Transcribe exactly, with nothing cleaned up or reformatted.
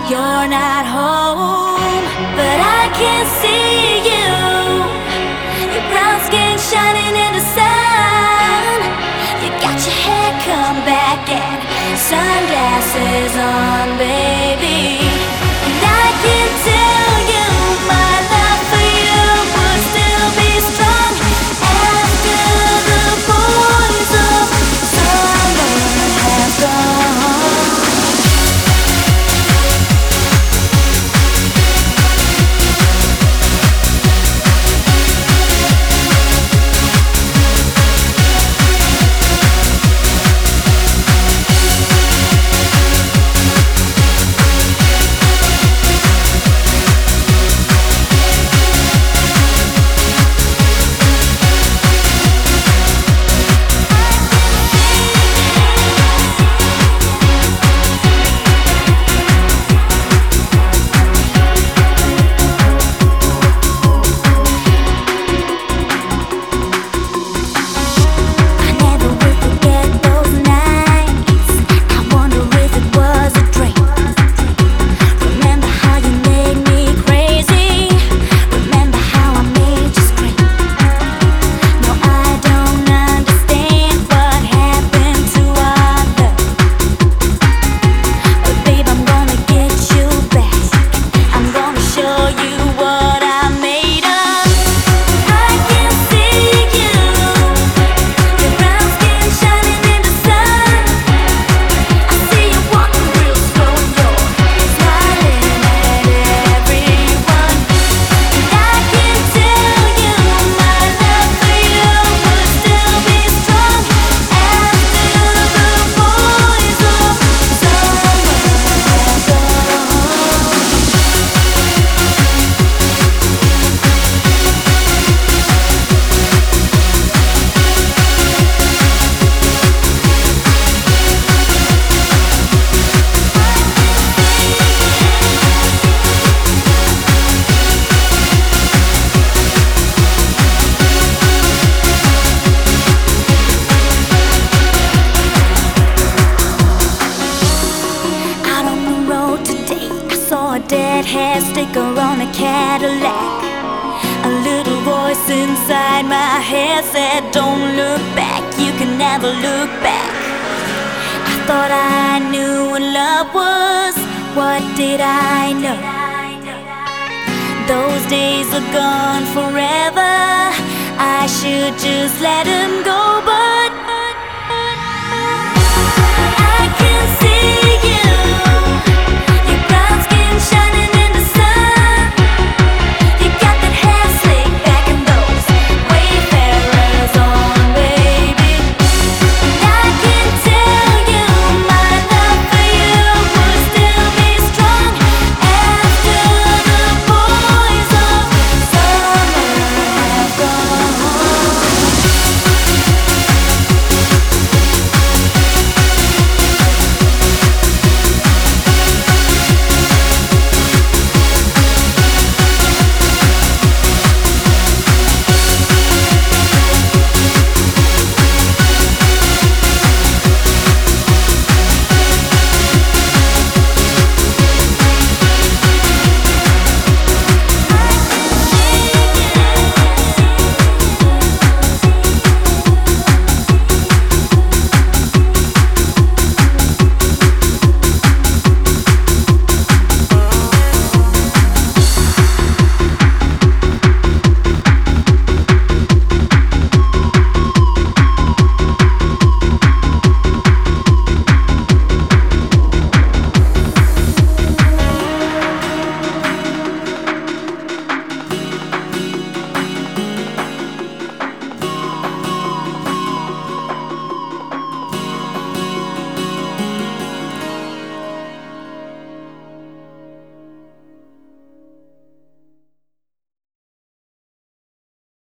You're not home, but I can see you. Your brown skin shining in the sun. You got your hair come back and sunglasses on, baby. And I can tell you my love for you would still be strong after the poison summer has gone. Deadhead sticker on a Cadillac. A little voice inside my head said, don't look back, you can never look back. I thought I knew what love was. What did I know? Those days are gone forever. I should just let them go.